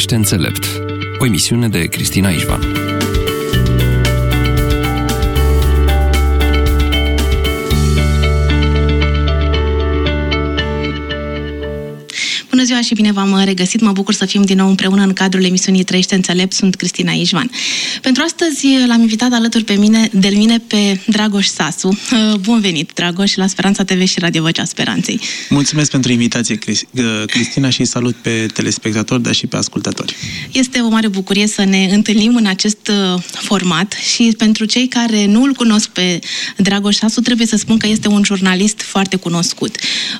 Trăiește înțelept. O emisiune de Cristina Ișvan. Bună ziua și bine v-am regăsit. Mă bucur să fim din nou împreună în cadrul emisiunii Trăiește înțelept. Sunt Cristina Ișvan. Pentru astăzi l-am invitat alături de mine pe Dragoș Sasu. Bun venit, Dragoș, la Speranța TV și Radio Vocea Speranței. Mulțumesc pentru invitație, Cristina, și salut pe telespectatori, dar și pe ascultători. Este o mare bucurie să ne întâlnim în acest format și pentru cei care nu îl cunosc pe Dragoș Sasu, trebuie să spun că este un jurnalist foarte cunoscut.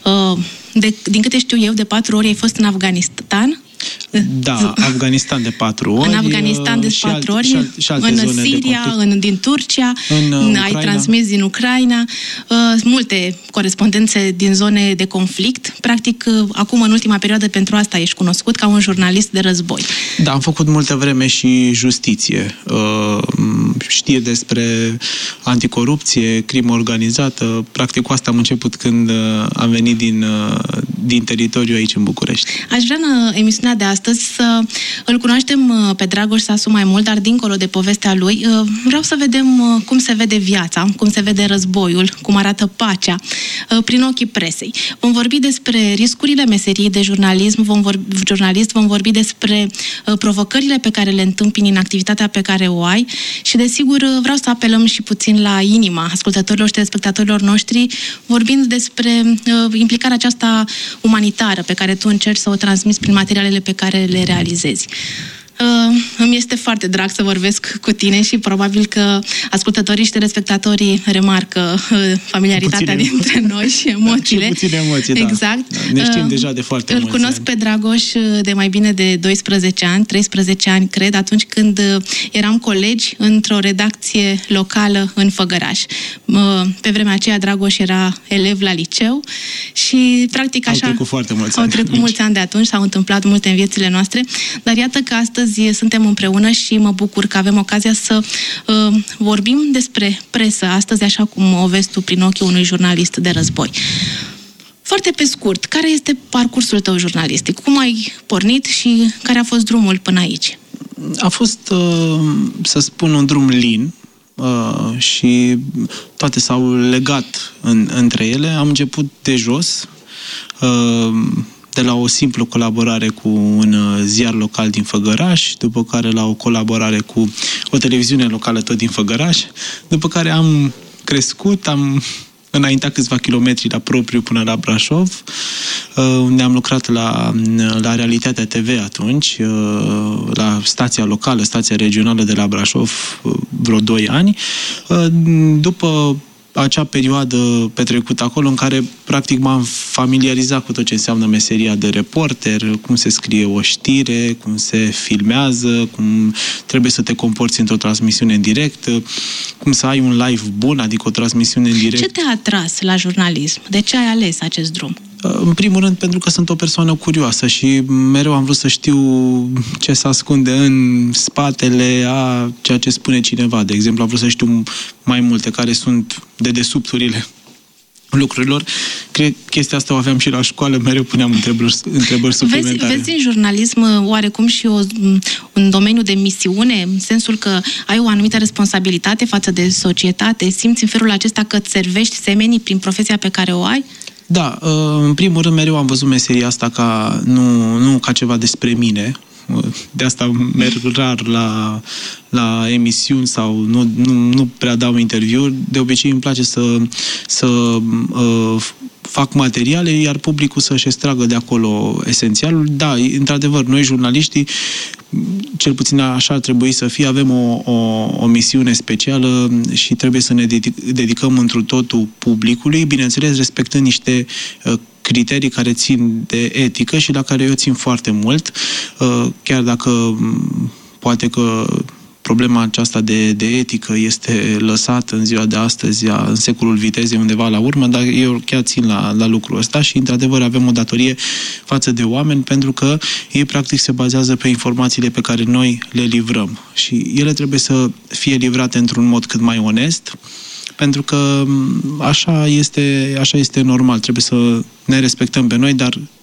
Din câte știu eu, de 4 ori ai fost în Afganistan. Da, Afganistan de 4 ori. În Afganistan de 4 ori, în Siria, din Turcia, ai transmis din Ucraina, multe corespondențe din zone de conflict. Practic, acum, în ultima perioadă, pentru asta ești cunoscut ca un jurnalist de război. Da, am făcut multă vreme și justiție. Știe despre anticorupție, crimă organizată. Practic, cu asta am început când am venit din teritoriu aici, în București. Aș vrea în emisiunea de astăzi să îl cunoaștem pe Dragoș Sasu mai mult, dar dincolo de povestea lui, vreau să vedem cum se vede viața, cum se vede războiul, cum arată pacea, prin ochii presei. Vom vorbi despre riscurile meseriei de jurnalist, vom vorbi despre provocările pe care le întâmpini în activitatea pe care o ai și, desigur, vreau să apelăm și puțin la inima ascultătorilor și telespectatorilor noștri, vorbind despre implicarea aceasta umanitară pe care tu încerci să o transmiți prin materialele pe care le realizezi. Îmi este foarte drag să vorbesc cu tine și probabil că ascultătorii și telespectatorii remarcă familiaritatea dintre noi și emoțiile. Și puține emoții, exact. Da. Ne știm deja de foarte mulți ani. Îl cunosc pe Dragoș de mai bine de 12 ani, 13 ani, cred, atunci când eram colegi într-o redacție locală în Făgăraș. Pe vremea aceea Dragoș era elev la liceu și practic așa... Au trecut foarte mulți ani. Au trecut mulți ani de atunci, s-au întâmplat multe în viețile noastre, dar iată că astăzi suntem împreună și mă bucur că avem ocazia să vorbim despre presă astăzi, așa cum o vezi tu prin ochii unui jurnalist de război. Foarte pe scurt, care este parcursul tău jurnalistic? Cum ai pornit și care a fost drumul până aici? A fost, să spun, un drum lin și toate s-au legat între ele. Am început de jos, de la o simplă colaborare cu un ziar local din Făgăraș, după care la o colaborare cu o televiziune locală tot din Făgăraș, după care am crescut, am înaintat câțiva kilometri la propriu până la Brașov, unde am lucrat la Realitatea TV atunci, la stația locală, stația regională de la Brașov, vreo 2 ani. După acea perioadă petrecută acolo în care practic m-am familiarizat cu tot ce înseamnă meseria de reporter, cum se scrie o știre, cum se filmează, cum trebuie să te comporți într-o transmisiune în direct, cum să ai un live bun, adică o transmisiune în direct. Ce te-a atras la jurnalism? De ce ai ales acest drum? În primul rând pentru că sunt o persoană curioasă și mereu am vrut să știu ce se ascunde în spatele a ceea ce spune cineva. De exemplu, am vrut să știu mai multe, care sunt dedesubturile lucrurilor. Cred că chestia asta o aveam și la școală, mereu puneam întrebări suplimentare. Vezi în jurnalism oarecum și un domeniu de misiune, în sensul că ai o anumită responsabilitate față de societate, simți în felul acesta că îți servești semenii prin profesia pe care o ai? Da, în primul rând mereu am văzut meseria asta ca nu ca ceva despre mine. De asta merg rar la emisiuni sau nu prea dau interviuri. De obicei îmi place să fac materiale, iar publicul să-și extragă de acolo esențialul. Da, într-adevăr, noi jurnaliștii, cel puțin așa ar trebui să fie, avem o misiune specială și trebuie să ne dedicăm întru totul publicului, bineînțeles respectând niște criterii care țin de etică și la care eu țin foarte mult, chiar dacă poate că problema aceasta de etică este lăsată în ziua de astăzi, în secolul vitezei, undeva la urmă, dar eu chiar țin la lucrul ăsta și, într-adevăr, avem o datorie față de oameni, pentru că ei, practic, se bazează pe informațiile pe care noi le livrăm. Și ele trebuie să fie livrate într-un mod cât mai onest, pentru că așa este normal. Trebuie să ne respectăm pe noi, dar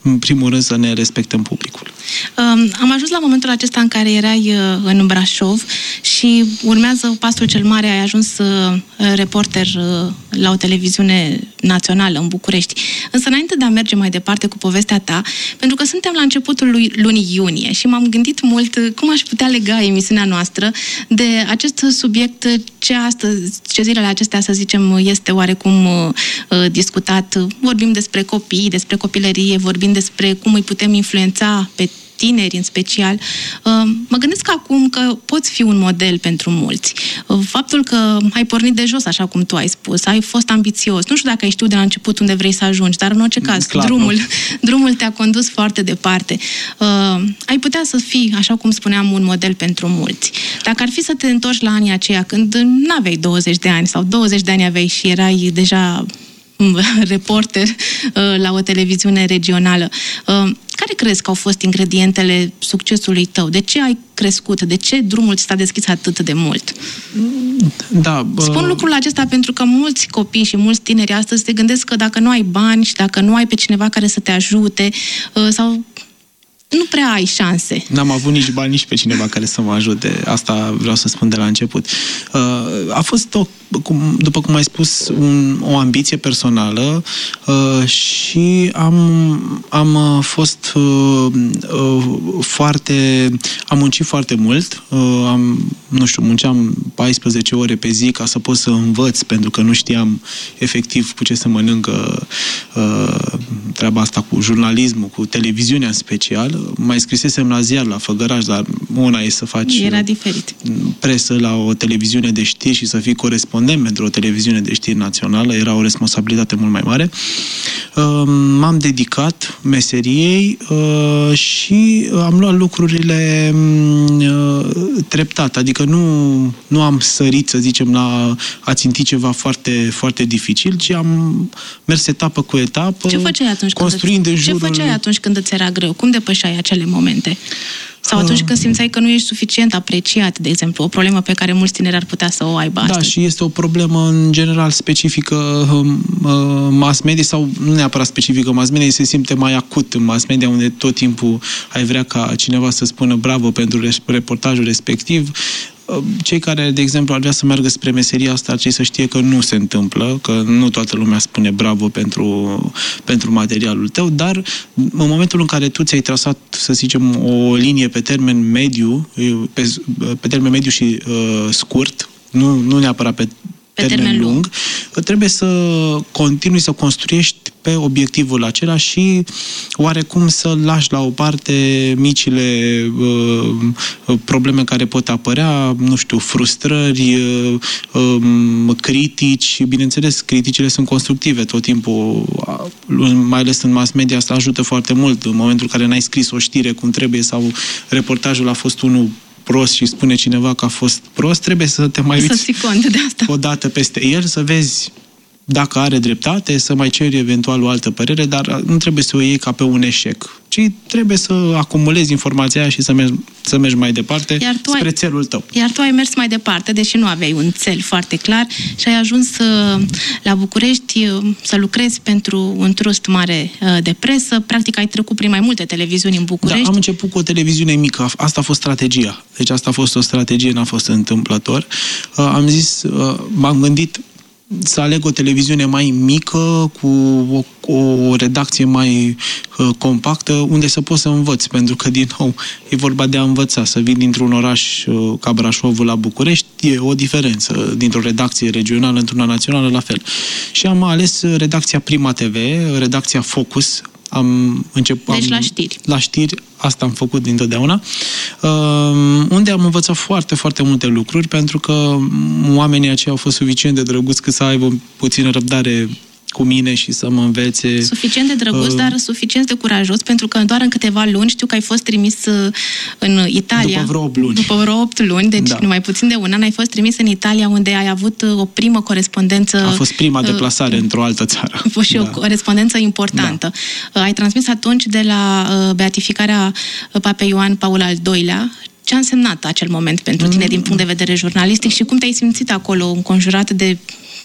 în primul rând să ne respectăm publicul. Am ajuns la momentul acesta în care erai în Brașov și urmează pasul cel mare, ai ajuns reporter la o televiziune națională în București. Însă înainte de a merge mai departe cu povestea ta, pentru că suntem la începutul lunii iunie și m-am gândit mult cum aș putea lega emisiunea noastră de acest subiect ce zilele acestea, să zicem, este oarecum discutat. Vorbim despre copii, despre copilărie, vorbim despre cum îi putem influența pe tineri în special. Mă gândesc acum că poți fi un model pentru mulți. Faptul că ai pornit de jos, așa cum tu ai spus, ai fost ambițios. Nu știu dacă ai știut de la început unde vrei să ajungi, dar în orice caz, drumul te-a condus foarte departe. Ai putea să fii, așa cum spuneam, un model pentru mulți. Dacă ar fi să te întorci la anii aceia, când n-aveai 20 de ani sau 20 de ani aveai și erai deja reporter la o televiziune regională, care crezi că au fost ingredientele succesului tău? De ce ai crescut? De ce drumul ți s-a deschis atât de mult? Spun lucrul acesta pentru că mulți copii și mulți tineri astăzi se gândesc că dacă nu ai bani și dacă nu ai pe cineva care să te ajute sau nu prea ai șanse. N-am avut nici bani, nici pe cineva care să mă ajute. Asta vreau să spun de la început. A fost, după cum ai spus, o ambiție personală și am fost am muncit foarte mult. Munceam 14 ore pe zi ca să pot să învăț, pentru că nu știam efectiv cu ce să mănâncă treaba asta cu jurnalismul, cu televiziunea în special. Mai scrisesem la ziar, la Făgăraș, dar una e să faci presă la o televiziune de știri și să fii corespondent pentru o televiziune de știri națională. Era o responsabilitate mult mai mare. M-am dedicat meseriei și am luat lucrurile treptat. Adică nu am sărit, să zicem, la a ținti ceva foarte, foarte dificil, ci am mers etapă cu etapă. Ce făceai atunci când îți era greu? Cum depășeai acele momente? Sau atunci când simțeai că nu ești suficient apreciat, de exemplu, o problemă pe care mulți tineri ar putea să o aibă astăzi. Da, și este o problemă în general specifică mass media, sau nu neapărat specifică mass media, se simte mai acut în mass media, unde tot timpul ai vrea ca cineva să spună bravo pentru reportajul respectiv. Cei care, de exemplu, ar vrea să meargă spre meseria asta, ar trebui să știe că nu se întâmplă, că nu toată lumea spune bravo pentru materialul tău, dar în momentul în care tu ți-ai trasat, să zicem, o linie pe termen mediu, pe termen mediu și scurt, nu neapărat pe termen lung, trebuie să continui să construiești pe obiectivul acela și oarecum să lași la o parte micile probleme care pot apărea, nu știu, frustrări, critici. Bineînțeles, criticile sunt constructive tot timpul, mai ales în mass media, asta ajută foarte mult. În momentul în care n-ai scris o știre cum trebuie sau reportajul a fost unul prost și spune cineva că a fost prost, trebuie să te mai uiți o dată peste el, să vezi dacă are dreptate, să mai ceri eventual o altă părere, dar nu trebuie să o iei ca pe un eșec, ci trebuie să acumulezi informația aia și să mergi mai departe spre țelul tău. Iar tu ai mers mai departe, deși nu aveai un țel foarte clar și ai ajuns la București să lucrezi pentru un trust mare de presă. Practic ai trecut prin mai multe televiziuni în București. Da, am început cu o televiziune mică. Asta a fost strategia. Deci asta a fost o strategie, n-a fost întâmplător. M-am gândit să aleg o televiziune mai mică, cu o redacție mai compactă, unde să pot să învăț, pentru că, din nou, e vorba de a învăța. Să vin dintr-un oraș ca Brașovul la București, e o diferență. Dintr-o redacție regională într-una națională, la fel. Și am ales redacția Prima TV, redacția Focus. Deci la știri. La știri, asta am făcut dintotdeauna, unde am învățat foarte, foarte multe lucruri, pentru că oamenii aceia au fost suficient de drăguți cât să aibă puțină răbdare cu mine și să mă învețe. Suficient de drăguț, dar suficient de curajos, pentru că doar în câteva luni știu că ai fost trimis în Italia. După vreo 8 luni. După vreo 8 luni, deci numai puțin de un an, ai fost trimis în Italia, unde ai avut o primă corespondență. A fost prima deplasare într-o altă țară. A fost și o corespondență importantă. Da. Ai transmis atunci de la beatificarea Papei Ioan Paul al II-lea. Ce a însemnat acel moment pentru tine din punct de vedere jurnalistic și cum te-ai simțit acolo, înconjurat de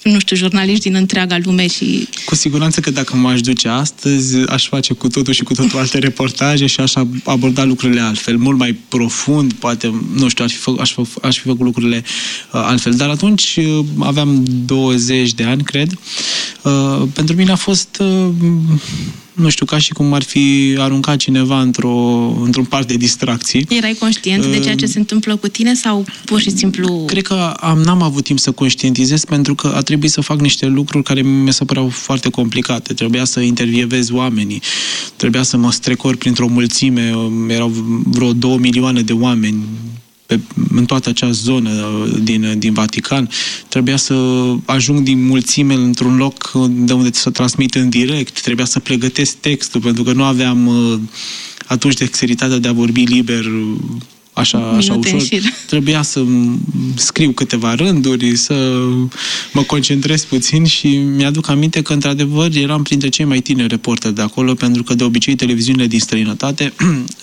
nu știu, jurnaliști din întreaga lume și... Cu siguranță că dacă m-aș duce astăzi, aș face cu totul și cu totul alte reportaje și aș aborda lucrurile altfel, mult mai profund, poate, nu știu, aș fi făcut lucrurile altfel. Dar atunci aveam 20 de ani, cred. Pentru mine a fost... nu știu, ca și cum ar fi aruncat cineva într-un parc de distracții. Erai conștient de ceea ce se întâmplă cu tine sau pur și simplu... Cred că n-am avut timp să conștientizez pentru că a trebuit să fac niște lucruri care mi se păreau foarte complicate. Trebuia să intervievez oamenii, trebuia să mă strecor printr-o mulțime, erau vreo 2 milioane de oameni în toată acea zonă din Vatican. Trebuia să ajung din mulțime într-un loc de unde să transmit în direct. Trebuia să pregătesc textul, pentru că nu aveam atunci dexteritatea de a vorbi liber așa ușor. Trebuia să scriu câteva rânduri, să mă concentrez puțin și mi-aduc aminte că, într-adevăr, eram printre cei mai tineri reporteri de acolo, pentru că, de obicei, televiziunile din străinătate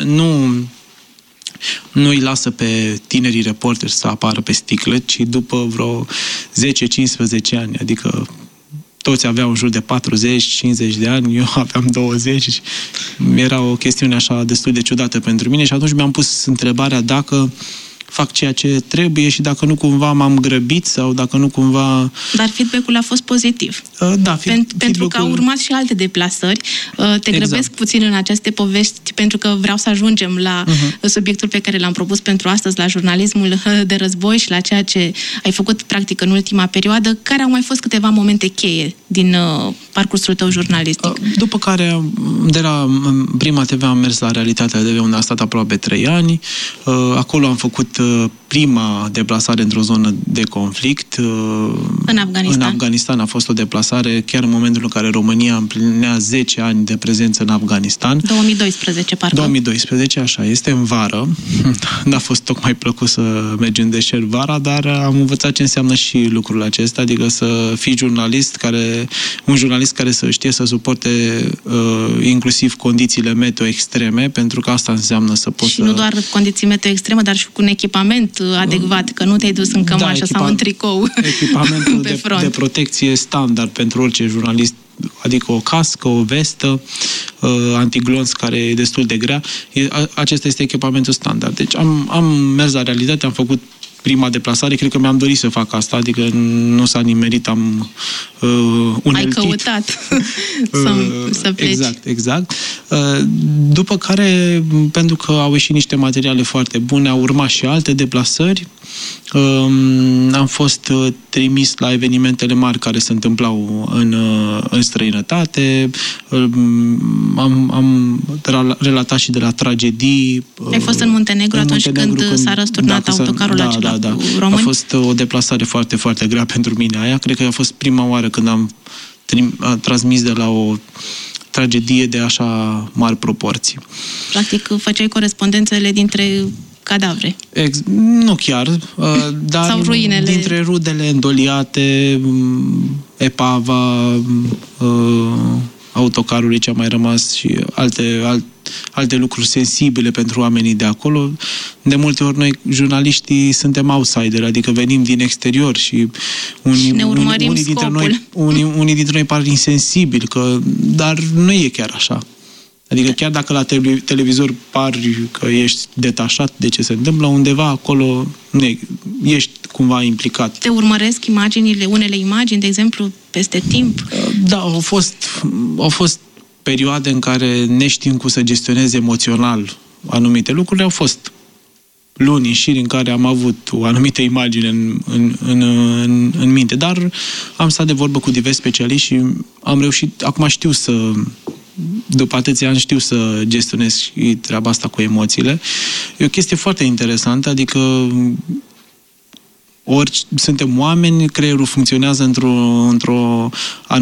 nu îi lasă pe tinerii reporteri să apară pe sticlă, ci după vreo 10-15 ani, adică toți aveau în jur de 40-50 de ani, eu aveam 20, era o chestiune așa destul de ciudată pentru mine și atunci mi-am pus întrebarea dacă fac ceea ce trebuie și dacă nu cumva m-am grăbit sau dacă nu cumva... Dar feedback-ul a fost pozitiv. Da, pentru că au urmat și alte deplasări. Te grăbesc puțin în aceste povești pentru că vreau să ajungem la subiectul pe care l-am propus pentru astăzi, la jurnalismul de război și la ceea ce ai făcut practic în ultima perioadă. Care au mai fost câteva momente cheie din parcursul tău jurnalistic? După care, de la Prima TV am mers la Realitatea TV, unde am stat aproape 3 ani. Acolo am făcut prima deplasare într-o zonă de conflict. În Afganistan. În Afganistan a fost o deplasare chiar în momentul în care România împlinea 10 ani de prezență în Afganistan. 2012, parcă. 2012, așa este, în vară. N-a fost tocmai plăcut să mergi în deșert vara, dar am învățat ce înseamnă și lucrul acesta, adică să fii un jurnalist care să știe să suporte inclusiv condițiile meteo extreme, pentru că asta înseamnă să poți și nu doar condiții meteo extreme, dar și cu un echipament adecvat, că nu te-ai dus în cămașă sau în tricou echipamentul de protecție standard pentru orice jurnalist, adică o cască, o vestă, antiglonț care e destul de grea. Acesta este echipamentul standard. Deci am mers la Realitate, am făcut prima deplasare, cred că mi-am dorit să fac asta, adică nu s-a nimerit, am uneltit. Ai căutat să pleci. Exact. După care, pentru că au ieșit niște materiale foarte bune, au urmat și alte deplasări. Am fost trimis la evenimentele mari care se întâmplau în străinătate. Am relatat și de la tragedii. Ai fost în Muntenegru atunci când s-a răsturnat autocarul acela român? A fost o deplasare foarte, foarte grea pentru mine aia. Cred că a fost prima oară când am transmis de la o tragedie de așa mari proporții. Practic, făceai corespondențele dintre cadavre. Nu chiar, dar sau ruinele. Dintre rudele îndoliate, epava autocarului ce a mai rămas și alte lucruri sensibile pentru oamenii de acolo. De multe ori noi, jurnaliștii, suntem outsider, adică venim din exterior și unii dintre noi par insensibili, dar nu e chiar așa. Adică chiar dacă la televizor pari că ești detașat de ce se întâmplă, undeva acolo ești cumva implicat. Te urmăresc unele imagini, de exemplu, peste timp? Da, au fost perioade în care, neștiind cum să gestionez emoțional anumite lucruri, au fost luni în șir în care am avut o anumită imagine în minte, dar am stat de vorbă cu diversi specialiști și am reușit, acum după atâția ani știu să gestionez și treaba asta cu emoțiile. E o chestie foarte interesantă, adică ori suntem oameni, creierul funcționează într-un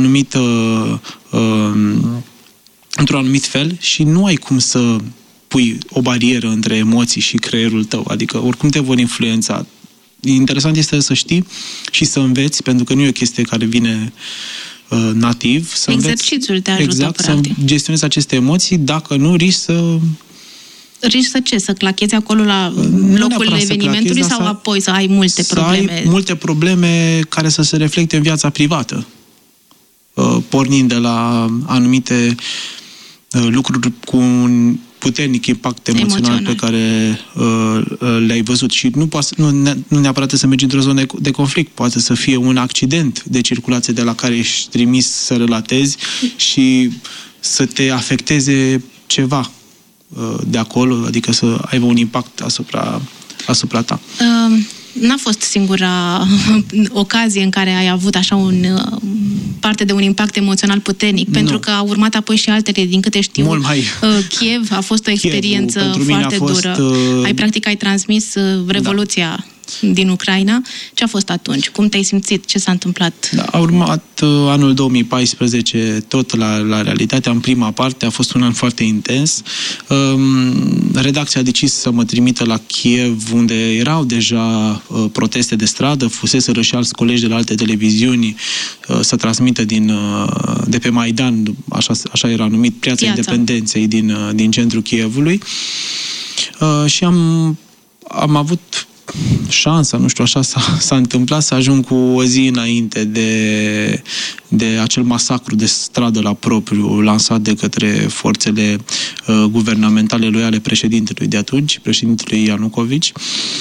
anumit fel și nu ai cum să pui o barieră între emoții și creierul tău, adică oricum te vor influența. Interesant este să știi și să înveți, pentru că nu e o chestie care vine nativ. Exercițiul te ajută, practic. Să gestionezi aceste emoții, dacă nu risci Riști să clachezi acolo la locul evenimentului sau apoi să ai multe probleme? Să ai multe probleme care să se reflecte în viața privată. Pornind de la anumite lucruri cu un puternic impact emoțional pe care le-ai văzut. Și nu neapărat să mergi într-o zonă de conflict. Poate să fie un accident de circulație de la care ești trimis să relatezi și să te afecteze ceva de acolo, adică să aibă un impact asupra ta. N-a fost singura ocazie în care ai avut așa parte de un impact emoțional puternic, pentru că au urmat apoi și altele, din câte știu. Mult mai... Kiev a fost o experiență foarte dură. Ai transmis Revoluția din Ucraina. Ce a fost atunci? Cum te-ai simțit? Ce s-a întâmplat? A urmat anul 2014 tot la realitate. În prima parte a fost un an foarte intens. Redacția a decis să mă trimită la Kiev, unde erau deja proteste de stradă, fuseseră și alți colegi de la alte televiziuni să transmită de pe Maidan, așa era numit, Piața Independenței din centrul Kievului. Și am avut șansa, nu știu, așa s-a întâmplat să ajung cu o zi înainte de acel masacru de stradă la propriu lansat de către forțele guvernamentale loiale președintelui de atunci, președintelui Ianucovici.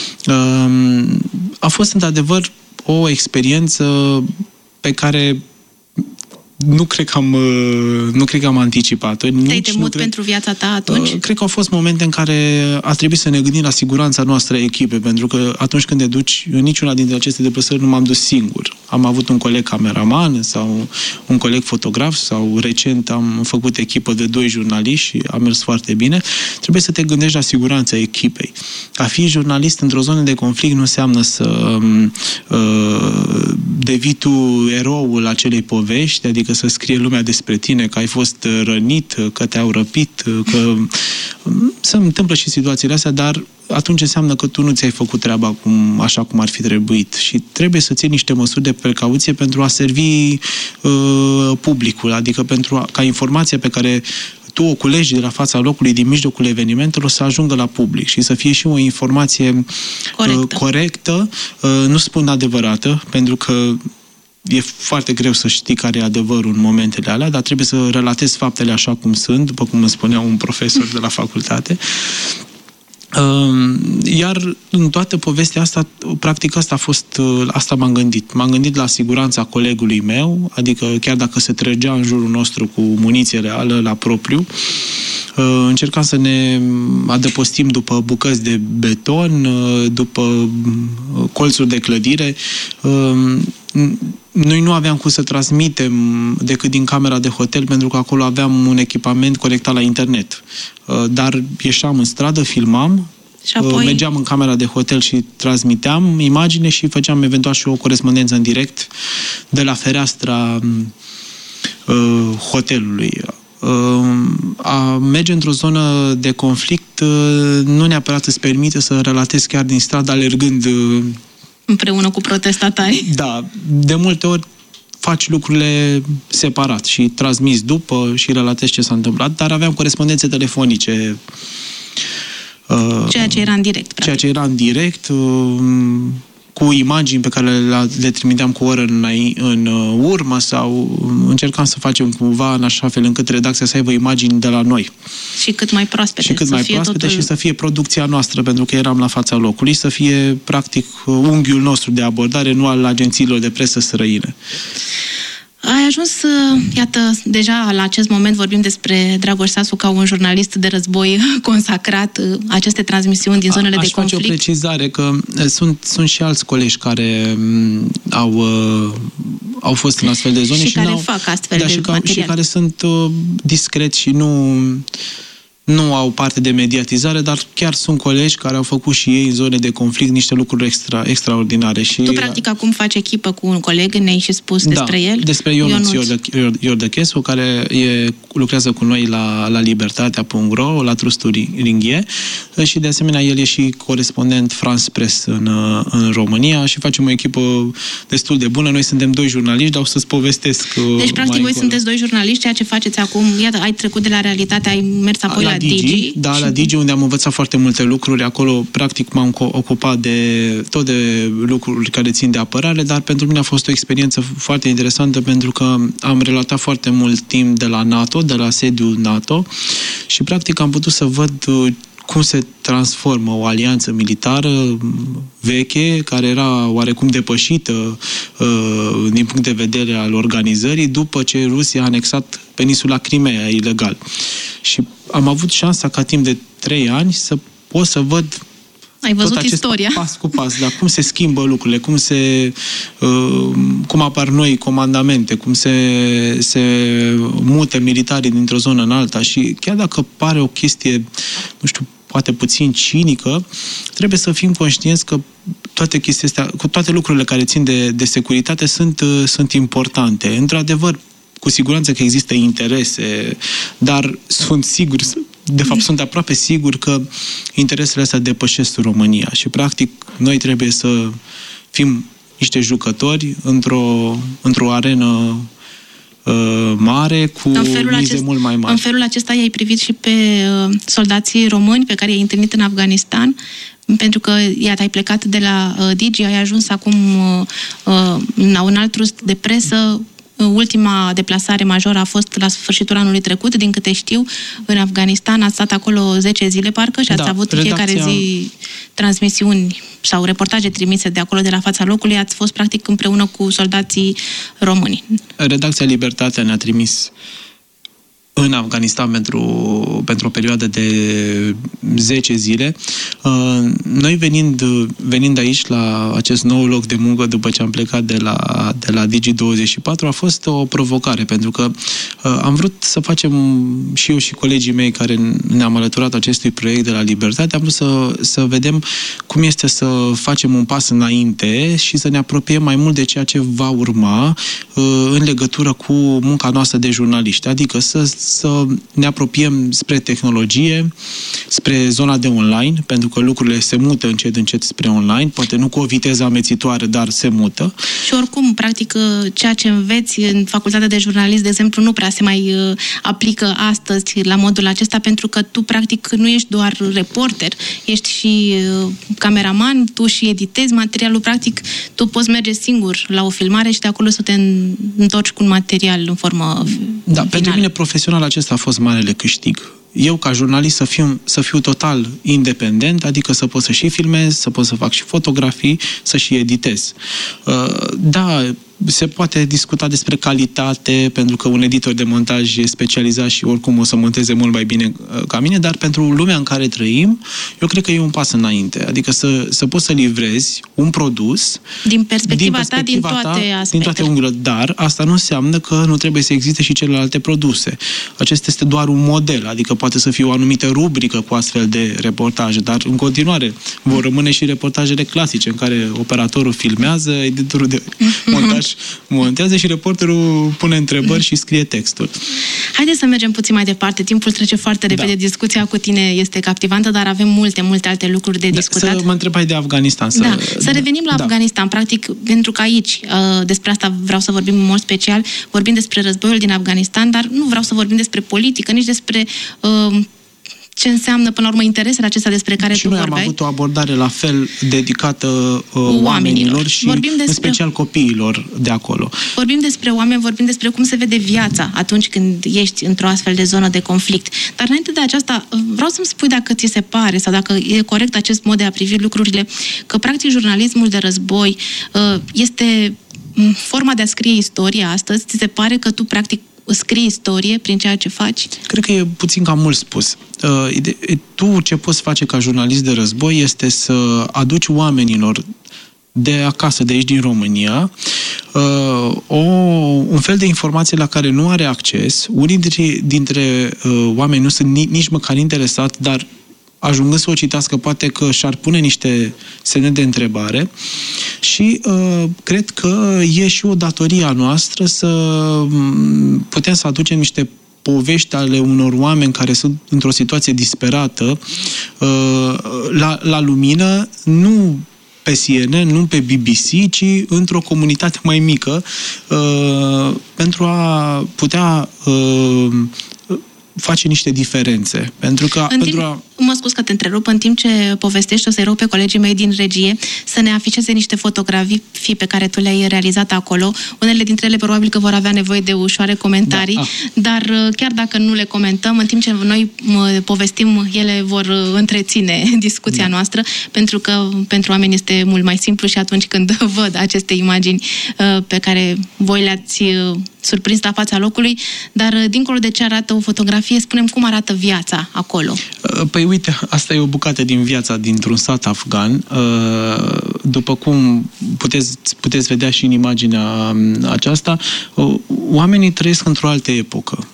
A fost într-adevăr o experiență pe care nu cred că am anticipat-o. Te-ai temut pentru viața ta atunci? Cred că au fost momente în care a trebuit să ne gândim la siguranța noastră a echipei, pentru că atunci când te duci, în niciuna dintre aceste deplasări nu m-am dus singur. Am avut un coleg cameraman sau un coleg fotograf sau recent am făcut echipă de 2 jurnaliști și a mers foarte bine. Trebuie să te gândești la siguranța echipei. A fi jurnalist într-o zonă de conflict nu înseamnă să devii tu eroul acelei povești, adică să scrie lumea despre tine, că ai fost rănit, că te-au răpit, că se întâmplă și situațiile astea, dar atunci înseamnă că tu nu ți-ai făcut treaba așa cum ar fi trebuit și trebuie să ții niște măsuri de precauție pentru a servi publicul, adică ca informația pe care tu o culegi de la fața locului din mijlocul evenimentelor să ajungă la public și să fie și o informație corectă, nu spun adevărată, pentru că e foarte greu să știi care e adevărul în momentele alea, dar trebuie să relatezi faptele așa cum sunt, după cum îmi spunea un profesor de la facultate. Iar în toată povestea asta, practic asta m-am gândit. M-am gândit la siguranța colegului meu, adică chiar dacă se trăgea în jurul nostru cu muniție reală la propriu, încercam să ne adăpostim după bucăți de beton, după colțuri de clădire. Noi nu aveam cum să transmitem decât din camera de hotel, pentru că acolo aveam un echipament conectat la internet. Dar ieșeam în stradă, filmam, și apoi mergeam în camera de hotel și transmiteam imagine și făceam eventual și o corespondență în direct de la fereastra hotelului. A merge într-o zonă de conflict nu neapărat îți permite să relatezi chiar din stradă alergând împreună cu protestatari. Da, de multe ori faci lucrurile separat și transmiți după și relatezi ce s-a întâmplat, dar aveam corespondențe telefonice. Ceea ce era în direct, practic. Ceea ce era în direct, cu imagini pe care le trimiteam cu o oră în urmă sau încercam să facem cumva în așa fel încât redacția să aibă imagini de la noi. Și cât mai proaspete. Și să fie producția noastră, pentru că eram la fața locului, să fie practic unghiul nostru de abordare, nu al agențiilor de presă străine. Ai ajuns, iată, deja la acest moment vorbim despre Dragoș Sasu ca un jurnalist de război consacrat aceste transmisiuni din zonele de conflict. Aș face o precizare că sunt și alți colegi care au fost în astfel de zone și care fac astfel de material. Și care sunt discreți și nu au parte de mediatizare, dar chiar sunt colegi care au făcut și ei în zone de conflict niște lucruri extraordinare. Și tu, practic, acum faci echipă cu un coleg, ne-ai și spus despre el? Despre Ionuț Iordăchescu, care lucrează cu noi la Libertatea.ro, la Trustul Ringhie, și de asemenea el e și corespondent France Press în România și facem o echipă destul de bună. Noi suntem 2 jurnaliști, dar o să-ți povestesc. Deci, practic, voi sunteți 2 jurnaliști, ceea ce faceți acum, iată, ai trecut de la Realitate, ai mers apoi la Digi. Da, la Digi, unde am învățat foarte multe lucruri. Acolo, practic, m-am ocupat de lucruri care țin de apărare, dar pentru mine a fost o experiență foarte interesantă pentru că am relatat foarte mult timp de la NATO, de la sediul NATO și, practic, am putut să văd cum se transformă o alianță militară veche, care era oarecum depășită din punct de vedere al organizării, după ce Rusia a anexat peninsula Crimea ilegal. Și am avut șansa ca timp de 3 ani să pot să văd Ai văzut istoria. Pas cu pas, dar cum se schimbă lucrurile, cum apar noi comandamente, cum se mută militarii dintr-o zonă în alta și chiar dacă pare o chestie, nu știu, poate puțin cinică, trebuie să fim conștienți că toate chestiile astea, cu toate lucrurile care țin de securitate sunt importante. Într-adevăr, cu siguranță că există interese, dar sunt aproape sigur că interesele astea depășesc România și, practic, noi trebuie să fim niște jucători într-o arenă mare, cu mize mult mai mari. În felul acesta i-ai privit și pe soldații români pe care i-ai întâlnit în Afganistan, pentru că, iată, ai plecat de la Digi, ai ajuns acum la un alt trust de presă. Ultima deplasare majoră a fost la sfârșitul anului trecut, din câte știu, în Afganistan. Ați stat acolo 10 zile, parcă, și ați avut fiecare zi transmisiuni sau reportaje trimise de acolo, de la fața locului. Ați fost, practic, împreună cu soldații români. Redacția Libertatea ne-a trimis în Afganistan pentru o perioadă de 10 zile. Noi venind aici la acest nou loc de muncă după ce am plecat de la Digi24, a fost o provocare, pentru că am vrut să facem, și eu și colegii mei care ne-am alăturat acestui proiect de la Libertate, am vrut să vedem cum este să facem un pas înainte și să ne apropiem mai mult de ceea ce va urma în legătură cu munca noastră de jurnaliști, adică să ne apropiem spre tehnologie, spre zona de online, pentru că lucrurile se mută încet spre online, poate nu cu o viteză amețitoare, dar se mută. Și oricum, practic, ceea ce înveți în facultatea de jurnalist, de exemplu, nu prea se mai aplică astăzi la modul acesta, pentru că tu, practic, nu ești doar reporter, ești și cameraman, tu și editezi materialul, practic, tu poți merge singur la o filmare și de acolo să te întorci cu un material în formă finală. Pentru mine, profesional, acesta a fost marele câștig. Eu, ca jurnalist, să fiu total independent, adică să pot să și filmez, să pot să fac și fotografii, să și editez. Da, se poate discuta despre calitate, pentru că un editor de montaj e specializat și oricum o să monteze mult mai bine ca mine, dar pentru lumea în care trăim, eu cred că e un pas înainte. Adică să poți să livrezi un produs din perspectiva ta, din toate aspectele. Din toate unghiurile. Dar asta nu înseamnă că nu trebuie să existe și celelalte produse. Acesta este doar un model, adică poate să fie o anumită rubrică cu astfel de reportaje, dar în continuare vor rămâne și reportajele clasice în care operatorul filmează, editorul de montaj montează și reporterul pune întrebări și scrie textul. Haideți să mergem puțin mai departe. Timpul trece foarte repede. Discuția cu tine este captivantă, dar avem multe alte lucruri de discutat. Să mă întrebai de Afganistan. Să revenim la Afganistan. Practic, pentru că aici, despre asta vreau să vorbim în mod special, vorbim despre războiul din Afganistan, dar nu vreau să vorbim despre politică, nici despre ce înseamnă, până la urmă, interesele acestea despre care tu vorbeai. Și noi am avut o abordare la fel dedicată oamenilor și în special copiilor de acolo. Vorbim despre oameni, vorbim despre cum se vede viața atunci când ești într-o astfel de zonă de conflict. Dar înainte de aceasta, vreau să-mi spui dacă ți se pare sau dacă e corect acest mod de a privi lucrurile, că practic jurnalismul de război este forma de a scrie istoria astăzi. Ți se pare că tu practic scrii istorie prin ceea ce faci? Cred că e puțin cam mult spus. Tu ce poți face ca jurnalist de război este să aduci oamenilor de acasă, de aici din România, un fel de informație la care nu are acces. Unii dintre oameni nu sunt nici măcar interesați, dar ajungând să o citească, poate că și-ar pune niște semne de întrebare și cred că e și o datorie a noastră să putem să aducem niște povești ale unor oameni care sunt într-o situație disperată la lumină, nu pe CNN, nu pe BBC, ci într-o comunitate mai mică, pentru a putea face niște diferențe. Pentru că... Mă scuz că te întrerup, în timp ce povestești, o să-i rog pe colegii mei din regie să ne afișeze niște fotografii pe care tu le-ai realizat acolo. Unele dintre ele probabil că vor avea nevoie de ușoare comentarii, dar chiar dacă nu le comentăm, în timp ce noi povestim, ele vor întreține discuția noastră, pentru că pentru oameni este mult mai simplu și atunci când văd aceste imagini pe care voi le-ați surprins la fața locului, dar dincolo de ce arată o fotografie, spunem cum arată viața acolo. Păi uite, asta e o bucată din viața dintr-un sat afgan. După cum puteți vedea și în imaginea aceasta, oamenii trăiesc într-o altă epocă.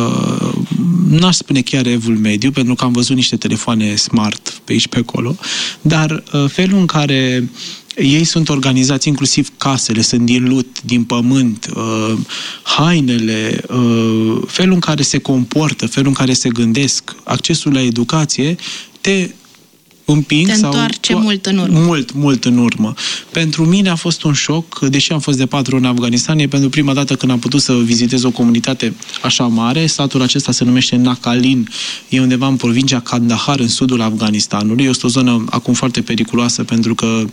N-aș spune chiar evul mediu, pentru că am văzut niște telefoane smart pe aici pe acolo, dar felul în care ei sunt organizați, inclusiv casele, sunt din lut, din pământ, hainele, felul în care se comportă, felul în care se gândesc, accesul la educație, te întoarce mult în urmă. Mult în urmă. Pentru mine a fost un șoc, deși am fost de 4 ori în Afganistan, e pentru prima dată când am putut să vizitez o comunitate așa mare. Satul acesta se numește Nakalin, e undeva în provincia Kandahar, în sudul Afganistanului. Este o zonă acum foarte periculoasă, pentru că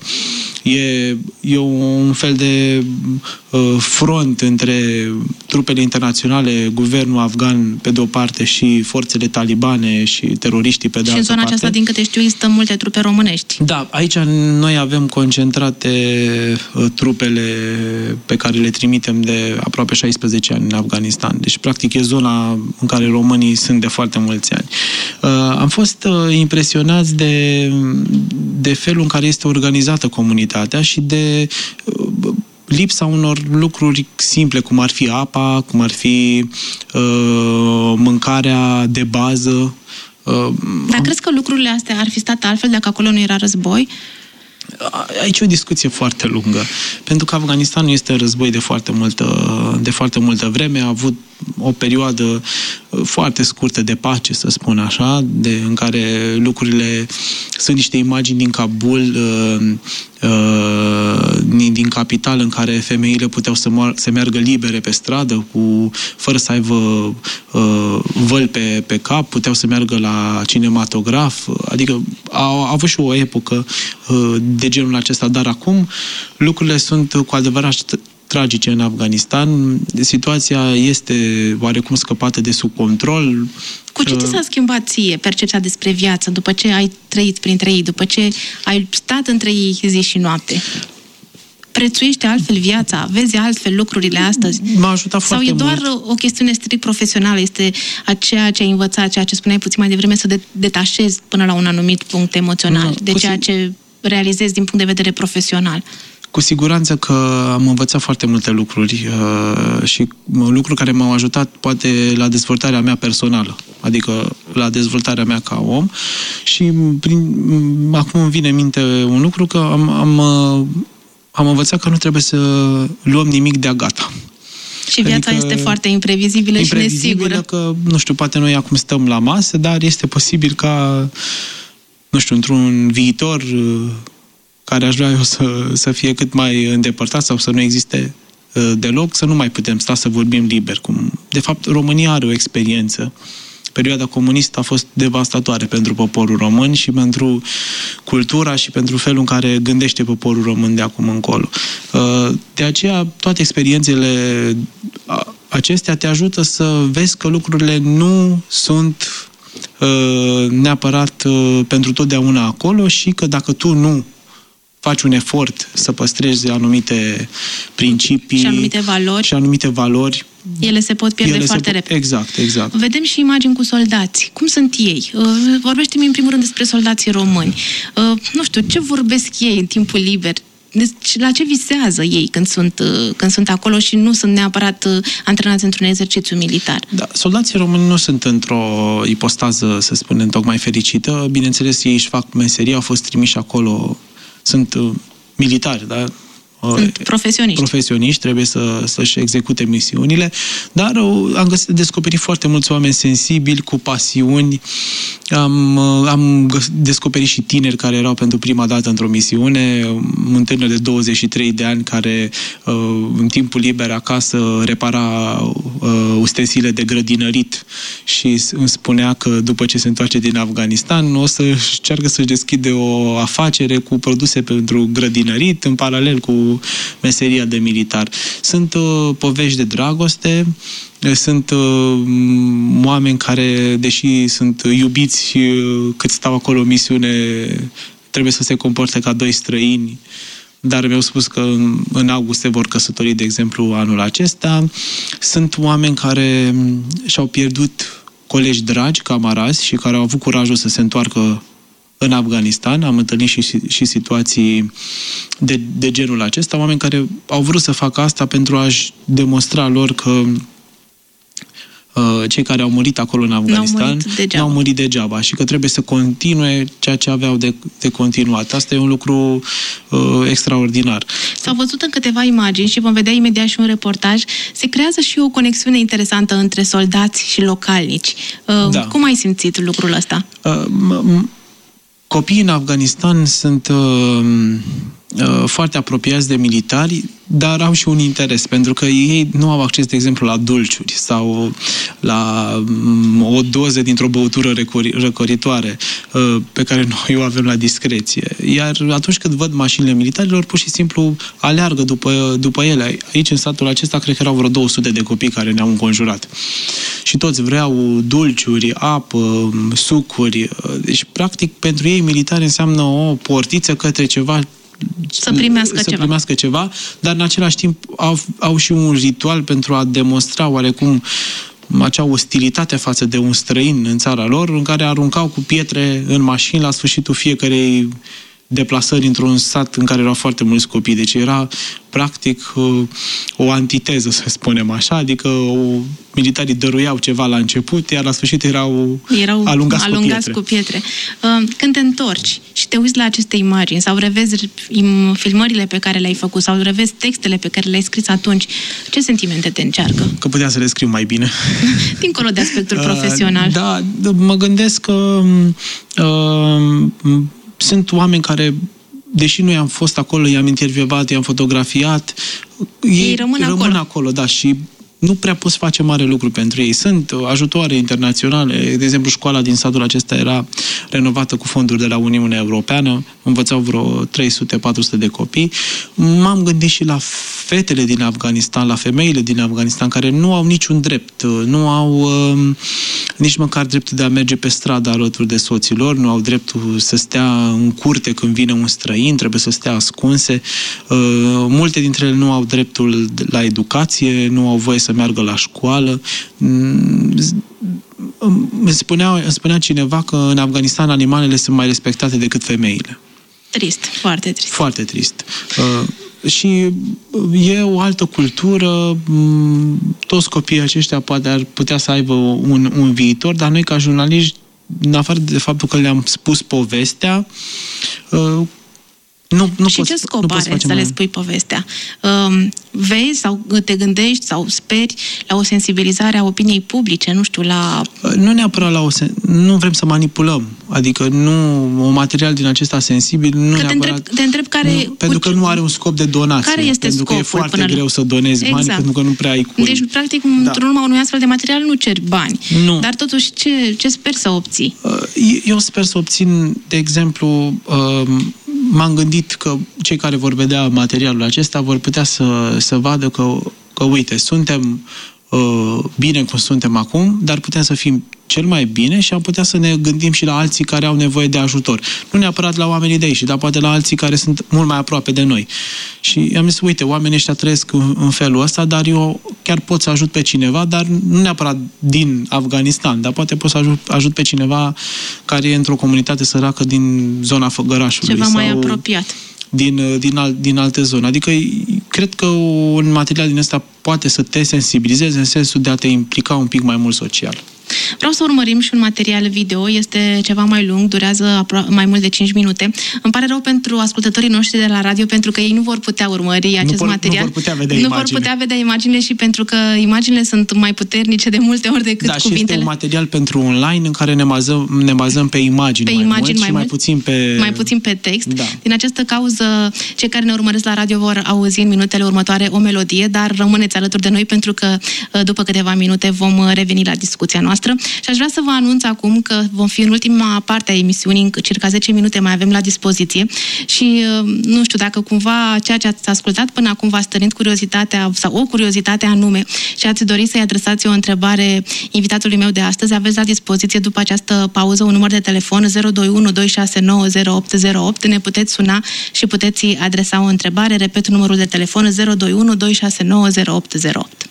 e un fel de front între trupele internaționale, guvernul afgan pe de o parte și forțele talibane și teroriștii pe de altă parte. Și în zona aceasta, din câte știu, există multe trupe românești. Da, aici noi avem concentrate trupele pe care le trimitem de aproape 16 ani în Afganistan. Deci, practic, e zona în care românii sunt de foarte mulți ani. Am fost impresionați de felul în care este organizată comunitatea și de lipsa unor lucruri simple, cum ar fi apa, cum ar fi mâncarea de bază. Dar crezi că lucrurile astea ar fi stat altfel dacă acolo nu era război? Aici e o discuție foarte lungă, pentru că Afganistanul este în război de foarte multă vreme, a avut o perioadă foarte scurtă de pace, să spun așa, în care lucrurile... Sunt niște imagini din Kabul, din capitală, în care femeile puteau să meargă libere pe stradă, fără să aibă văl pe cap, puteau să meargă la cinematograf, adică a avut și o epocă de genul acesta, dar acum lucrurile sunt cu adevărat tragice în Afganistan. Situația este oarecum scăpată de sub control. Cu ce ți s-a schimbat ție percepția despre viață după ce ai trăit printre ei, după ce ai stat între ei zi și noapte? Prețuiește altfel viața? Vezi altfel lucrurile astăzi? M-a ajutat foarte mult. Sau e doar o chestiune strict profesională? Este ceea ce ai învățat, ceea ce spuneai puțin mai devreme, să detașezi până la un anumit punct emoțional de ceea ce realizezi din punct de vedere profesional? Cu siguranță că am învățat foarte multe lucruri și lucruri care m-au ajutat poate la dezvoltarea mea personală, adică la dezvoltarea mea ca om. Și acum îmi vine în minte un lucru, că am învățat că nu trebuie să luăm nimic de-a gata. Și viața este foarte imprevizibilă și nesigură. Că, nu știu, poate noi acum stăm la masă, dar este posibil ca, nu știu, într-un viitor care aș vrea eu să fie cât mai îndepărtat sau să nu existe deloc, să nu mai putem sta să vorbim liber. De fapt, România are o experiență. Perioada comunistă a fost devastatoare pentru poporul român și pentru cultura și pentru felul în care gândește poporul român de acum încolo. De aceea, toate experiențele acestea te ajută să vezi că lucrurile nu sunt neapărat pentru totdeauna acolo și că dacă tu nu faci un efort să păstrezi anumite principii și anumite valori, ele se pot pierde foarte repede. Exact. Vedem și imagini cu soldați. Cum sunt ei? Vorbește-mi în primul rând despre soldații români. Nu știu, ce vorbesc ei în timpul liber? Deci, la ce visează ei când sunt acolo și nu sunt neapărat antrenați într-un exercițiu militar? Da, soldații români nu sunt într-o ipostază, să spunem, tocmai fericită. Bineînțeles, ei își fac meseria, au fost trimiși acolo, sunt militari, da? Sunt profesioniști, trebuie să-și execute misiunile, dar am descoperit foarte mulți oameni sensibili, cu pasiuni. Am descoperit și tineri care erau pentru prima dată într-o misiune, un tânăr de 23 de ani care în timpul liber acasă repara ustensile de grădinărit și îmi spunea că după ce se întoarce din Afganistan o să încearcă să-și deschide o afacere cu produse pentru grădinărit în paralel cu meseria de militar. Sunt povești de dragoste, sunt oameni care, deși sunt iubiți și cât stau acolo în misiune, trebuie să se comporte ca doi străini, dar mi-au spus că în august se vor căsători, de exemplu, anul acesta. Sunt oameni care și-au pierdut colegi dragi, camarazi, și care au avut curajul să se întoarcă în Afganistan. Am întâlnit și situații de genul acesta, oameni care au vrut să facă asta pentru a-și demonstra lor că cei care au murit acolo în Afganistan n-au murit degeaba și că trebuie să continue ceea ce aveau de continuat. Asta e un lucru extraordinar. S-au văzut în câteva imagini și vom vedea imediat și un reportaj. Se creează și o conexiune interesantă între soldați și localnici. Da. Cum ai simțit lucrul ăsta? Copiii în Afganistan sunt foarte apropiați de militari, dar au și un interes, pentru că ei nu au acces, de exemplu, la dulciuri sau la o doză dintr-o băutură răcoritoare pe care noi o avem la discreție. Iar atunci când văd mașinile militarilor, pur și simplu aleargă după ele. Aici, în satul acesta, cred că erau vreo 200 de copii care ne-au înconjurat. Și toți vreau dulciuri, apă, sucuri. Deci, practic, pentru ei militari înseamnă o portiță către ceva, să primească ceva, dar în același timp au și un ritual pentru a demonstra oarecum acea ostilitate față de un străin în țara lor, în care aruncau cu pietre în mașini la sfârșitul fiecarei deplasări într-un sat în care erau foarte mulți copii. Deci era practic o antiteză, să spunem așa, adică militarii dăruiau ceva la început, iar la sfârșit erau alungați cu pietre. Când te întorci și te uiți la aceste imagini sau revezi filmările pe care le-ai făcut sau revezi textele pe care le-ai scris atunci, ce sentimente te încearcă? Că puteam să le scriu mai bine. Dincolo de aspectul profesional. Da, mă gândesc că sunt oameni care, deși noi am fost acolo, i-am intervievat, i-am fotografiat, ei rămân acolo, da, și nu prea poți face mare lucru pentru ei. Sunt ajutoare internaționale, de exemplu, școala din satul acesta era renovată cu fonduri de la Uniunea Europeană, învățau vreo 300-400 de copii. M-am gândit și la fetele din Afganistan, la femeile din Afganistan, care nu au niciun drept, nu au nici măcar dreptul de a merge pe stradă alături de soților, nu au dreptul să stea în curte când vine un străin, trebuie să stea ascunse. Multe dintre ele nu au dreptul la educație, nu au voie să meargă la școală. Îmi spunea cineva că în Afganistan animalele sunt mai respectate decât femeile. Trist, foarte trist. Foarte trist. Și e o altă cultură, toți copiii aceștia ar putea să aibă un viitor, dar noi ca jurnaliști, în afară de faptul că le-am spus povestea, și ce scop are să le spui povestea? Vezi sau te gândești sau speri la o sensibilizare a opiniei publice, nu știu, la... Nu neapărat nu vrem să manipulăm. Adică un material din acesta sensibil nu că neapărat... Te întreb care... pentru că nu are un scop de donație. Care este pentru scopul? Că e foarte greu să donezi bani, pentru că nu prea ai cum. Deci, practic, într-un urma unui astfel de material nu ceri bani. Nu. Dar totuși, ce sper să obții? Eu sper să obțin, de exemplu... M-am gândit că cei care vor vedea materialul acesta vor putea să vadă că uite, suntem bine cum suntem acum, dar putem să fim cel mai bine și am putea să ne gândim și la alții care au nevoie de ajutor. Nu neapărat la oamenii de aici, dar poate la alții care sunt mult mai aproape de noi. Și am zis, uite, oamenii ăștia trăiesc în felul ăsta, dar eu chiar pot să ajut pe cineva, dar nu neapărat din Afganistan, dar poate pot să ajut pe cineva care e într-o comunitate săracă din zona Făgărașului. Ceva mai apropiat. Din alte zone. Adică cred că un material din ăsta poate să te sensibilizeze în sensul de a te implica un pic mai mult social. Vreau să urmărim și un material video, este ceva mai lung, durează mai mult de 5 minute. Îmi pare rău pentru ascultătorii noștri de la radio, pentru că ei nu vor putea urmări acest material. Nu vor putea vedea Nu vor putea vedea imaginile și pentru că imaginile sunt mai puternice de multe ori decât cuvintele. Și este un material pentru online în care ne bazăm pe imagini, mai puțin pe text. Da. Din această cauză, cei care ne urmăresc la radio vor auzi în minutele următoare o melodie, dar rămâneți alături de noi pentru că după câteva minute vom reveni la discuția noastră. Și aș vrea să vă anunț acum că vom fi în ultima parte a emisiunii, în circa 10 minute mai avem la dispoziție și nu știu dacă cumva ceea ce ați ascultat până acum v-a stârnit curiozitatea sau o curiozitate anume și ați dori să-i adresați o întrebare invitatului meu de astăzi, aveți la dispoziție după această pauză un număr de telefon 021 269 0808. Ne puteți suna și puteți adresa o întrebare. Repet numărul de telefon 021 269 0808.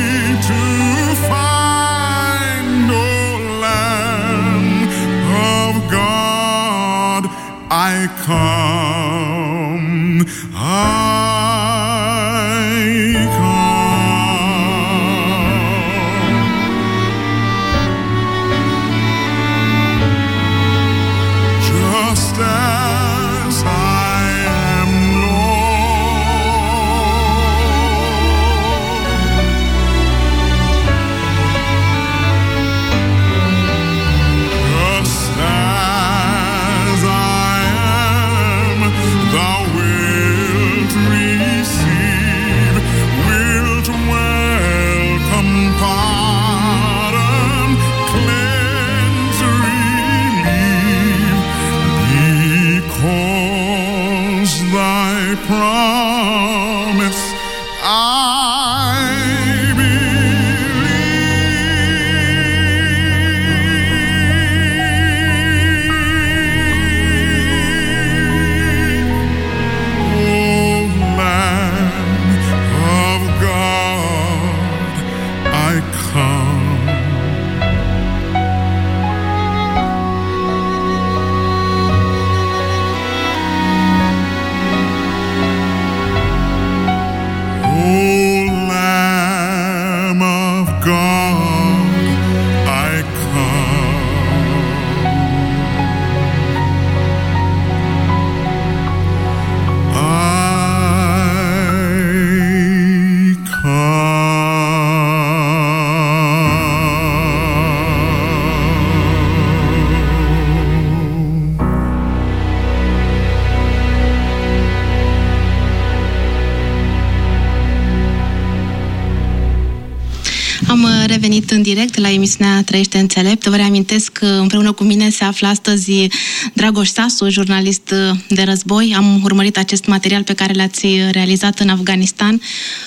Of Am revenit în direct la emisiunea Trăiește Înțelept. Vă reamintesc că împreună cu mine se află astăzi Dragoș Sasu, jurnalist de război. Am urmărit acest material pe care l-ați realizat în Afganistan.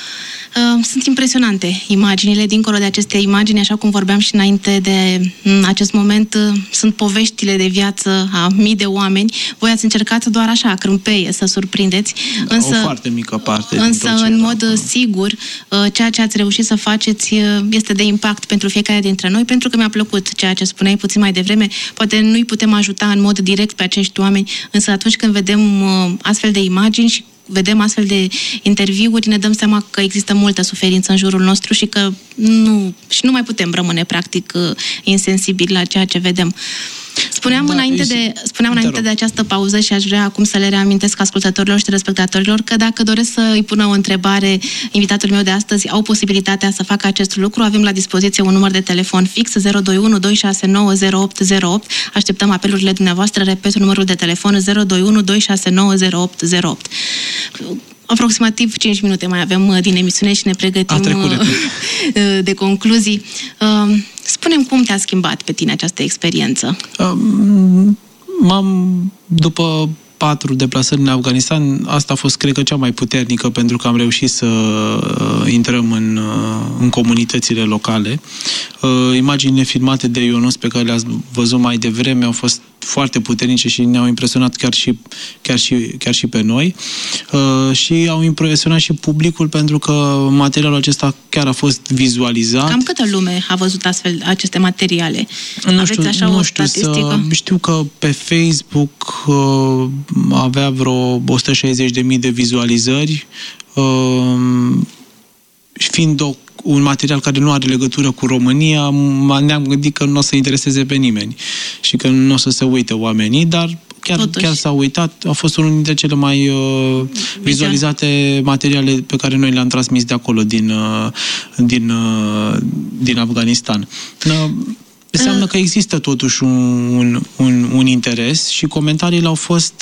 Sunt impresionante imaginile. Dincolo de aceste imagini, așa cum vorbeam și înainte de acest moment, sunt poveștile de viață a mii de oameni. Voi ați încercat doar așa, crâmpeie, să surprindeți. Însă, o foarte mică parte. Însă, în mod sigur, ceea ce ați reușit să faceți este de impact pentru fiecare dintre noi, pentru că mi-a plăcut ceea ce spuneai puțin mai devreme. Poate nu-i putem ajuta în mod direct pe acești oameni, însă atunci când vedem astfel de imagini și vedem astfel de interviuri, ne dăm seama că există multă suferință în jurul nostru și că nu mai putem rămâne practic insensibili la ceea ce vedem. Spuneam înainte de această pauză și aș vrea acum să le reamintesc ascultătorilor și telespectatorilor că dacă doresc să îi pună o întrebare invitatul meu de astăzi, au posibilitatea să facă acest lucru. Avem la dispoziție un număr de telefon fix 021 269 0808. Așteptăm apelurile dumneavoastră. Repet numărul de telefon 021 269 0808. Aproximativ 5 minute mai avem din emisiune și ne pregătim de concluzii. Spune-mi cum te-a schimbat pe tine această experiență? După 4 deplasări în Afganistan, asta a fost, cred că, cea mai puternică, pentru că am reușit să intrăm în comunitățile locale. Imaginile filmate de Ionuț, pe care le-ați văzut mai devreme, au fost foarte puternice și ne-au impresionat chiar și pe noi. Și au impresionat și publicul, pentru că materialul acesta chiar a fost vizualizat. Cam câtă lume a văzut astfel aceste materiale? Aveți așa o statistică? Știu că pe Facebook avea vreo 160.000 de vizualizări, fiind un material care nu are legătură cu România, ne-am gândit că nu o să intereseze pe nimeni și că nu o să se uite oamenii, dar chiar s-au uitat. A fost unul dintre cele mai vizualizate materiale pe care noi le-am transmis de acolo, din Afganistan. Înseamnă că există totuși un interes și comentariile au fost,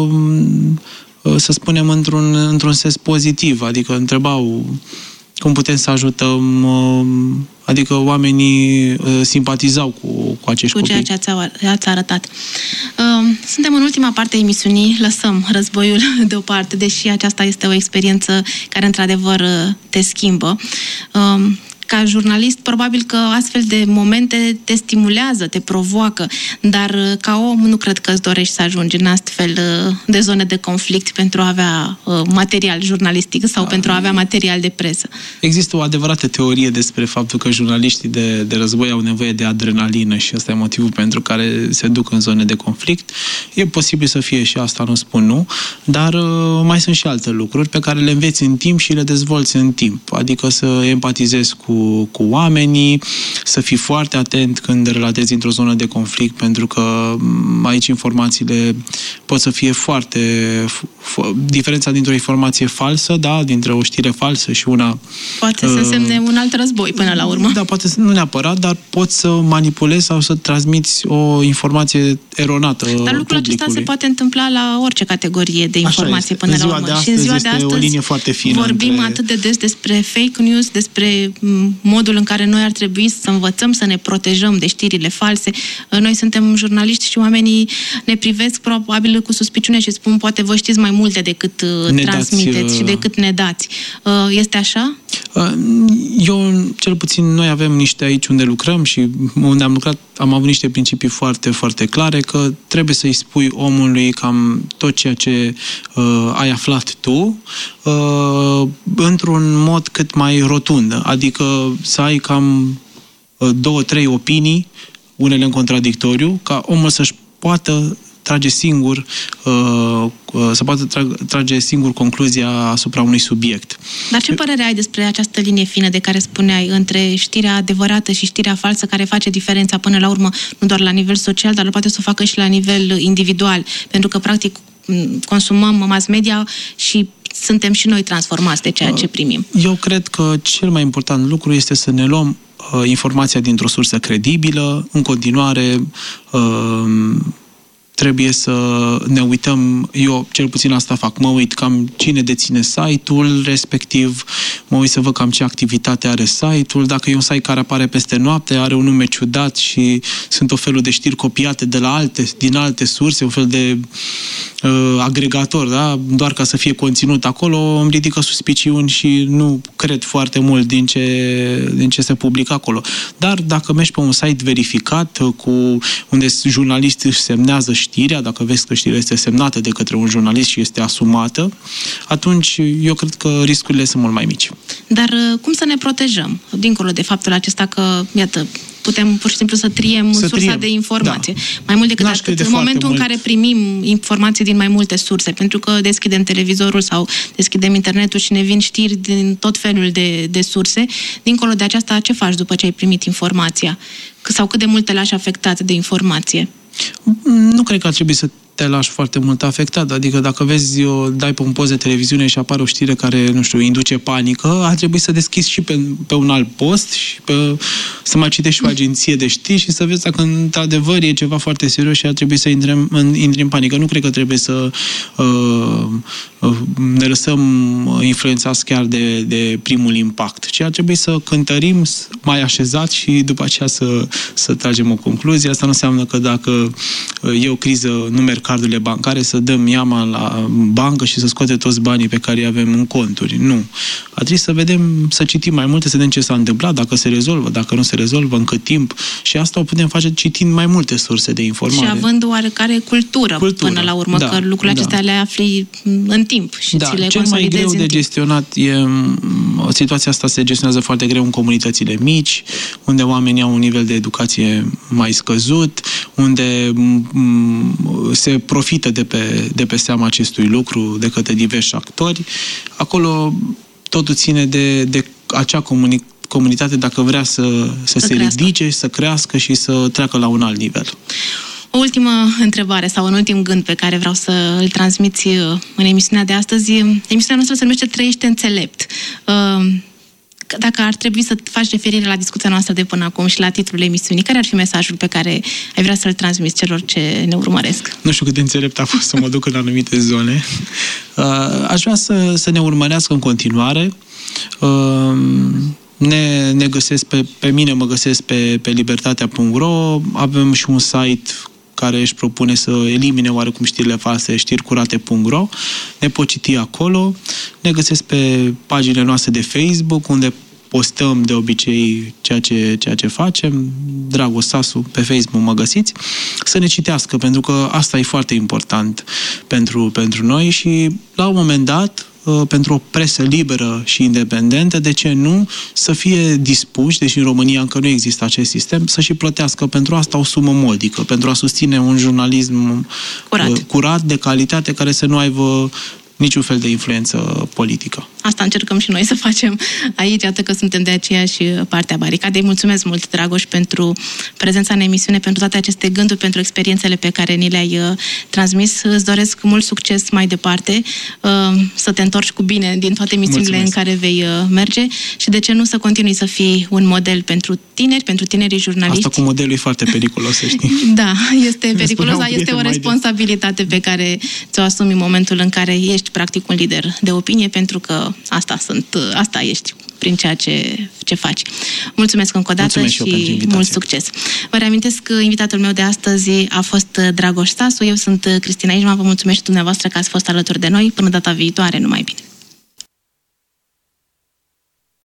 să spunem, într-un sens pozitiv, adică întrebau cum putem să ajutăm, adică oamenii simpatizau cu acești copii. Cu ceea ce ați arătat. Suntem în ultima parte a emisiunii, lăsăm războiul deoparte, deși aceasta este o experiență care într-adevăr te schimbă. ca jurnalist, probabil că astfel de momente te stimulează, te provoacă, dar ca om nu cred că îți dorești să ajungi în astfel de zone de conflict pentru a avea material jurnalistic sau pentru a avea material de presă. Există o adevărată teorie despre faptul că jurnaliștii de război au nevoie de adrenalină și ăsta e motivul pentru care se duc în zone de conflict. E posibil să fie și asta, nu spun nu, dar mai sunt și alte lucruri pe care le înveți în timp și le dezvolți în timp. Adică să empatizezi cu oamenii, să fii foarte atent când relatezi într-o zonă de conflict, pentru că aici informațiile pot să fie diferența dintre o informație falsă, da, dintre o știre falsă și una... Poate să însemne un alt război până la urmă. Da, poate nu neapărat, dar poți să manipulezi sau să transmiți o informație eronată publicului. Dar lucrul acesta se poate întâmpla la orice categorie de informație până la urmă. Și în ziua de astăzi o linie foarte fină vorbim atât de des despre fake news, despre modul în care noi ar trebui să învățăm să ne protejăm de știrile false. Noi suntem jurnaliști și oamenii ne privesc probabil cu suspiciune și spun poate voi știți mai multe decât transmiteți și decât ne dați. Este așa? Eu, cel puțin, noi avem niște aici unde lucrăm și unde am lucrat, am avut niște principii foarte, foarte clare că trebuie să-i spui omului cam tot ceea ce ai aflat tu într-un mod cât mai rotund. Adică să ai cam 2-3 opinii, unele în contradictoriu, ca omul să-și poată trage singur concluzia asupra unui subiect. Dar ce părere ai despre această linie fină de care spuneai între știrea adevărată și știrea falsă, care face diferența până la urmă, nu doar la nivel social, dar poate să o facă și la nivel individual? Pentru că, practic, consumăm mass media și suntem și noi transformați de ceea ce primim. Eu cred că cel mai important lucru este să ne luăm informația dintr-o sursă credibilă. În continuare, trebuie să ne uităm, eu cel puțin asta fac, mă uit cam cine deține site-ul respectiv, mă uit să văd cam ce activitate are site-ul, dacă e un site care apare peste noapte, are un nume ciudat și sunt o felul de știri copiate din alte surse, un fel de agregator, da? Doar ca să fie conținut acolo, îmi ridică suspiciuni și nu cred foarte mult din ce se publică acolo. Dar dacă mergi pe un site verificat, unde jurnalistul își semnează știrea, dacă vezi că știrea este semnată de către un jurnalist și este asumată, atunci eu cred că riscurile sunt mult mai mici. Dar cum să ne protejăm? Dincolo de faptul acesta că, iată, putem pur și simplu să triem sursa de informație. Da. Mai mult decât atât, în momentul în care primim informații din mai multe surse, pentru că deschidem televizorul sau deschidem internetul și ne vin știri din tot felul de surse, dincolo de aceasta, ce faci după ce ai primit informația? Sau cât de mult te lași afectat de informație? Nu cred că ar trebui să te lași foarte mult afectat. Adică dacă vezi, dai pe un post de televiziune și apare o știre care, nu știu, induce panică, ar trebui să deschizi și pe un alt post și să mai citești și o agenție de știri și să vezi dacă într-adevăr e ceva foarte serios și ar trebui să intri în panică. Nu cred că trebuie să ne lăsăm influențați chiar de primul impact, ci ar trebui să cântărim mai așezat și după aceea să tragem o concluzie. Asta nu înseamnă că dacă e o criză, nu merg cardurile bancare, să dăm iama la bancă și să scoate toți banii pe care îi avem în conturi. Nu. Ar trebui să vedem, să citim mai multe, să vedem ce s-a întâmplat, dacă se rezolvă, dacă nu se rezolvă, în cât timp. Și asta o putem face citind mai multe surse de informare. Și având oarecare cultură până la urmă, că lucrurile acestea le afli în timp și ți le cel mai greu de gestionat situația asta se gestionează foarte greu în comunitățile mici, unde oamenii au un nivel de educație mai scăzut, unde se profită de pe seama acestui lucru de către diversi actori. Acolo totul ține de acea comunitate dacă vrea să se ridice, să crească și să treacă la un alt nivel. O ultimă întrebare sau un ultim gând pe care vreau să îl transmiți în emisiunea de astăzi. Emisiunea noastră se numește Trăiește înțelept. Dacă ar trebui să faci referire la discuția noastră de până acum și la titlul emisiunii, care ar fi mesajul pe care ai vrea să-l transmiți celor ce ne urmăresc? Nu știu cât de înțelept a fost să mă duc în anumite zone. Aș vrea să ne urmărească în continuare. Ne găsesc pe mine, mă găsesc pe libertatea.ro. Avem și un site care își propune să elimine oarecum știrile false, știricurate.ro. Ne pot citi acolo. Ne găsesc pe paginile noastre de Facebook, unde postăm de obicei ceea ce facem. Dragoș Sasu, pe Facebook mă găsiți. Să ne citească, pentru că asta e foarte important pentru noi și la un moment dat, pentru o presă liberă și independentă, de ce nu, să fie dispuși, deși în România încă nu există acest sistem, să și plătească pentru asta o sumă modică, pentru a susține un jurnalism curat, de calitate, care să nu aibă niciun fel de influență politică. Asta încercăm și noi să facem aici, atât că suntem de aceeași parte a baricadei. Mulțumesc mult, Dragoș, pentru prezența în emisiune, pentru toate aceste gânduri, pentru experiențele pe care ni le-ai transmis. Îți doresc mult succes mai departe, să te întorci cu bine din toate emisiunile în care vei merge și de ce nu să continui să fii un model pentru tineri, pentru tinerii jurnaliști. Asta cu modelul e foarte periculos, să știi. Da, este periculos, dar este o responsabilitate pe care ți-o asumi în momentul în care ești practic un lider de opinie, pentru că asta ești prin ceea ce faci. Mulțumesc încă o dată și mult succes. Vă reamintesc că invitatul meu de astăzi a fost Dragoș Sasu. Eu sunt Cristina Ișvan. Vă mulțumesc și dumneavoastră că ați fost alături de noi. Până data viitoare, numai bine!